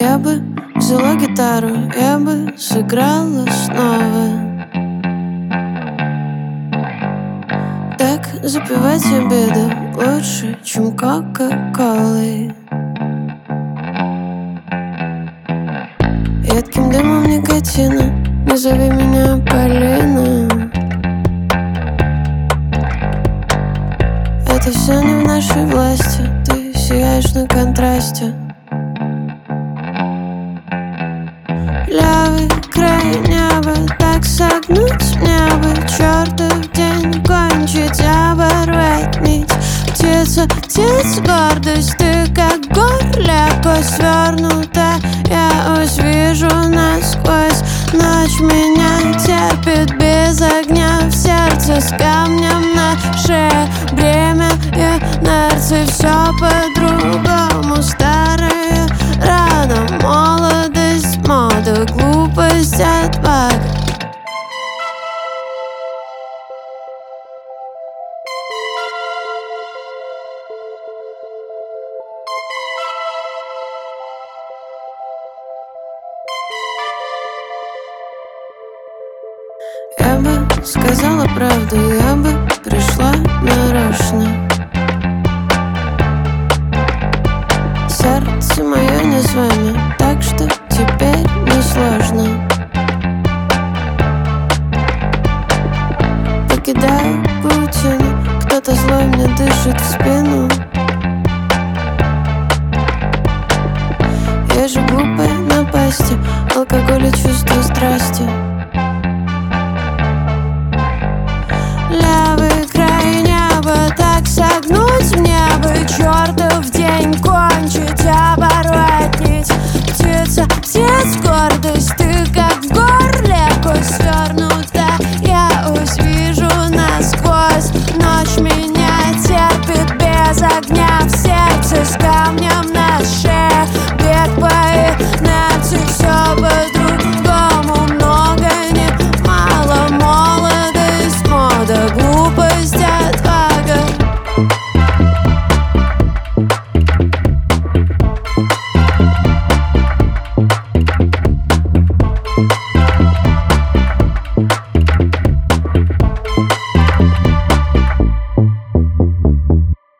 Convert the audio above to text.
Я бы взяла гитару, я бы сыграла снова. Так запивать обеды лучше, чем кока-колой. Едким дымом никотина, не зови меня Полина. Это все не в нашей власти, ты сияешь на контрасте. Левый край неба, так согнуть мне бы чертов день кончить, оборвать нить. Птица, птица, гордость, ты как горле кость свернута. Я ось вижу насквозь, ночь меня терпит без огня. В сердце с камнем на шее бремя инерции. Все по-другому, старая рана, молодость, мода, глупость, отвага. Я бы сказала правду, я бы пришла нарочно. Сердце мое не с вами, так что теперь не сложно. Покидаю паутину, кто-то злой мне дышит в спину. Я же глупая напасти, алкоголь и чувство страсти.